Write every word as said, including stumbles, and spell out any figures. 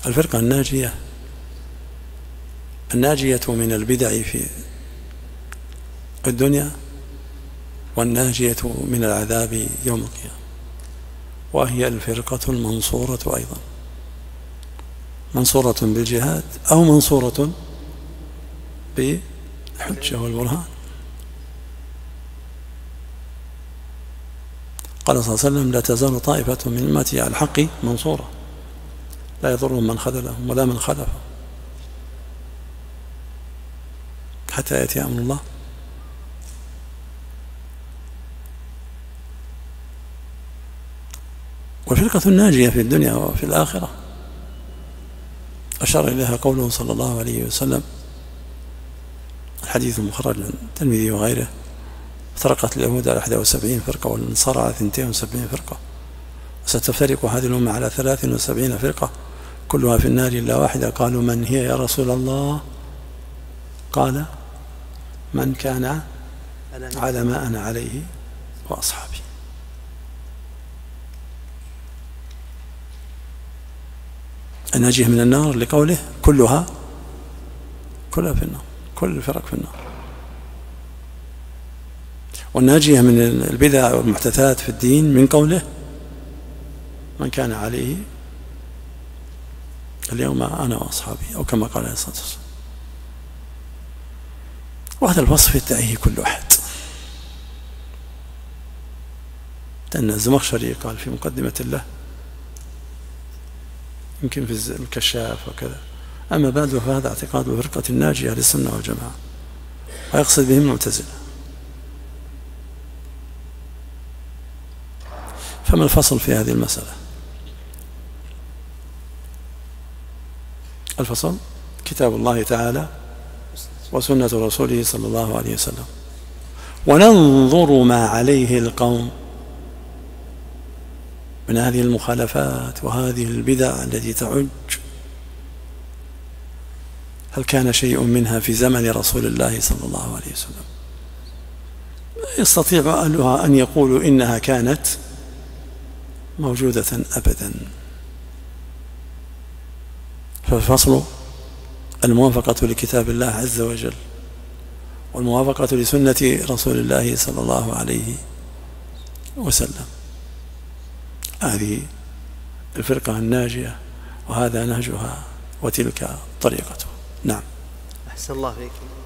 الفرقة الناجية الناجية من البدع في الدنيا، والناجية من العذاب يوم القيامة، وهي الفرقة المنصورة أيضا، منصورة بالجهاد أو منصورة بالحجة والبرهان. قال صلى الله عليه وسلم: لا تزال طائفة من أمتي على الحق منصورة لا يضرهم من خذلهم ولا من خلفهم حتى يأتي أمر الله. والفرقة الناجية في الدنيا وفي الآخرة أشار إليها قوله صلى الله عليه وسلم، الحديث المخرج عن الترمذي وغيره: افترقت اليهود على إحدى وسبعين فرقة والنصارى على اثنتين وسبعين فرقة، وستفترق هذه الأمة على ثلاث وسبعين فرقة كلها في النار إلا واحدة. قالوا: من هي يا رسول الله؟ قال: من كان على ما أنا عليه وأصحابي. الناجية من النار لقوله كلها كلها في النار، كل الفرق في النار. والناجية من البدع والمحدثات في الدين من قوله من كان عليه اليوم أنا وأصحابي، أو كما قال عليه الصلاة والسلام. وهذا الوصف يدعيه كل أحد، لأن الزمخشري قال في مقدمة له يمكن في الكشاف وكذا: أما بعد فهذا اعتقاد فرقة الناجية للسنة والجماعة، ويقصد بهم المعتزلة. فما الفصل في هذه المسألة؟ الفصل كتاب الله تعالى وسنة رسوله صلى الله عليه وسلم، وننظر ما عليه القوم من هذه المخالفات وهذه البدع التي تعج، هل كان شيء منها في زمن رسول الله صلى الله عليه وسلم؟ يستطيع أهلها أن يقولوا إنها كانت موجودة أبدا. فالفصل الموافقة لكتاب الله عز وجل والموافقة لسنة رسول الله صلى الله عليه وسلم، هذه الفرقة الناجية وهذا نهجها وتلك طريقته. نعم. أحسن الله فيك.